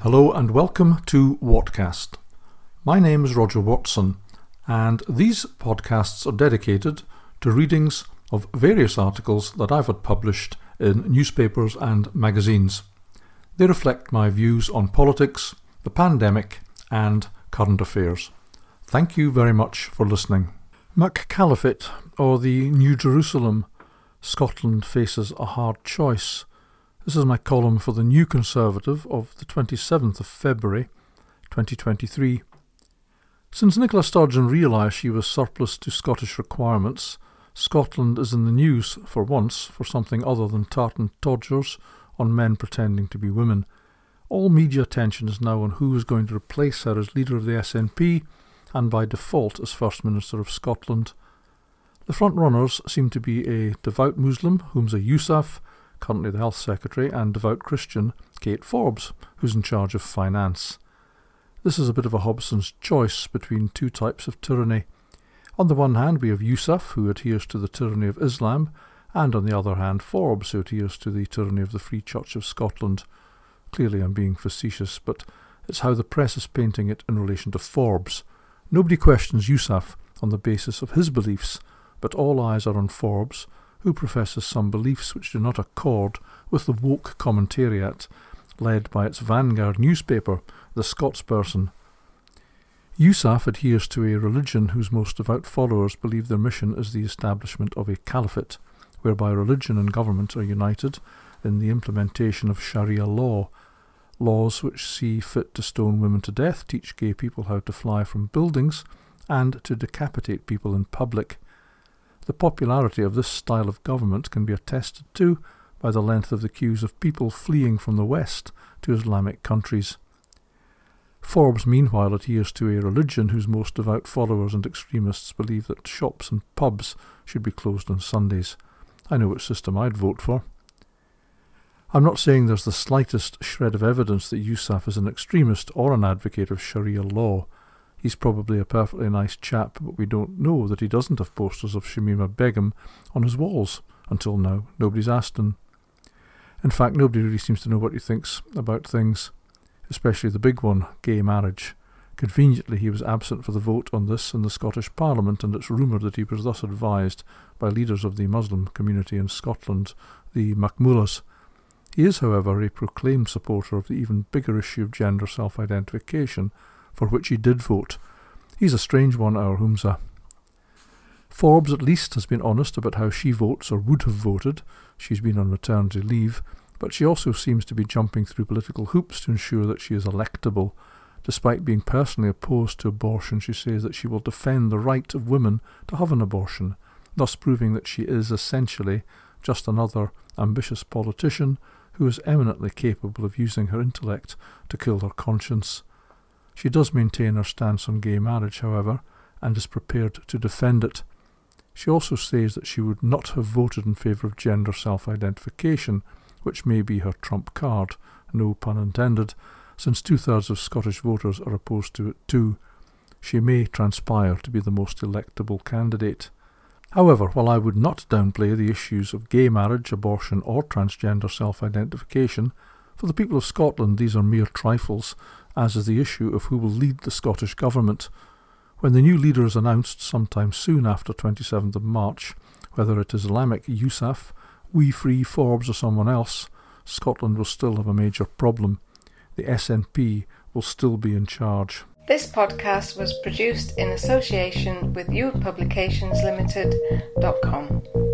Hello and welcome to Whatcast. My name is Roger Watson, and these podcasts are dedicated to readings of various articles that I've had published in newspapers and magazines. They reflect my views on politics, the pandemic, and current affairs. Thank you very much for listening. McCaliphate, or the New Jerusalem, Scotland faces a hard choice. This is my column for the New Conservative of the 27th of February 2023. Since Nicola Sturgeon realised she was surplus to Scottish requirements, Scotland is in the news for once for something other than tartan todgers on men pretending to be women. All media attention is now on who is going to replace her as leader of the SNP and by default as First Minister of Scotland. The front-runners seem to be a devout Muslim, Humza Yousaf, currently the Health Secretary, and devout Christian, Kate Forbes, who's in charge of finance. This is a bit of a Hobson's choice between two types of tyranny. On the one hand, we have Yousaf, who adheres to the tyranny of Islam, and on the other hand, Forbes, who adheres to the tyranny of the Free Church of Scotland. Clearly I'm being facetious, but it's how the press is painting it in relation to Forbes. Nobody questions Yousaf on the basis of his beliefs, but all eyes are on Forbes, who professes some beliefs which do not accord with the woke commentariat led by its vanguard newspaper, The Scotsperson. Yousaf adheres to a religion whose most devout followers believe their mission is the establishment of a caliphate, whereby religion and government are united in the implementation of Sharia law, laws which see fit to stone women to death, teach gay people how to fly from buildings, and to decapitate people in public. The popularity of this style of government can be attested to by the length of the queues of people fleeing from the West to Islamic countries. Forbes, meanwhile, adheres to a religion whose most devout followers and extremists believe that shops and pubs should be closed on Sundays. I know which system I'd vote for. I'm not saying there's the slightest shred of evidence that Yousaf is an extremist or an advocate of Sharia law. He's probably a perfectly nice chap, but we don't know that he doesn't have posters of Shamima Begum on his walls. Until now, nobody's asked him. In fact, nobody really seems to know what he thinks about things, especially the big one, gay marriage. Conveniently, he was absent for the vote on this in the Scottish Parliament, and it's rumoured that he was thus advised by leaders of the Muslim community in Scotland, the Macmullahs. He is, however, a proclaimed supporter of the even bigger issue of gender self-identification, for which he did vote. He's a strange one, our Humza. Forbes at least has been honest about how she votes or would have voted. She's been on maternity leave, but she also seems to be jumping through political hoops to ensure that she is electable. Despite being personally opposed to abortion, she says that she will defend the right of women to have an abortion, thus proving that she is essentially just another ambitious politician who is eminently capable of using her intellect to kill her conscience. She does maintain her stance on gay marriage, however, and is prepared to defend it. She also says that she would not have voted in favour of gender self-identification, which may be her trump card, no pun intended, since 2/3 of Scottish voters are opposed to it too. She may transpire to be the most electable candidate. However, while I would not downplay the issues of gay marriage, abortion or transgender self-identification, for the people of Scotland these are mere trifles, as is the issue of who will lead the Scottish Government. When the new leader is announced sometime soon after 27th of March, whether it is Islamic Yousaf, We Free Forbes or someone else, Scotland will still have a major problem. The SNP will still be in charge. This podcast was produced in association with youthpublicationslimited.com.